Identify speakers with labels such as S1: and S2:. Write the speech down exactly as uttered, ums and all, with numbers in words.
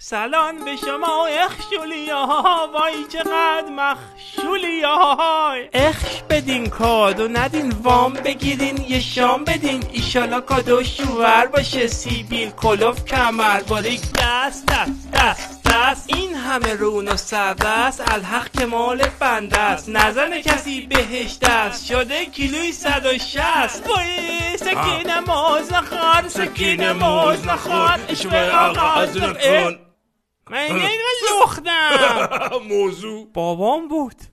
S1: سلام به شما اخشولیا ها، وای چقدر مخشولیا ها. اخش بدین کادو ندین، وام بگیرین یه شام بدین، ایشالا کادو شوور باشه، سیبیل کلوف کمر باریک دست دست دست دست. این همه رون و سردست الحق که مال بنده است، نزنه کسی بهش دست، شده کیلوی صد و شست. وای سکینه موز نخور، سکینه موز نخور، اشوه آقا از نکن. من اینو لختم.
S2: موضوع
S1: بابام بود.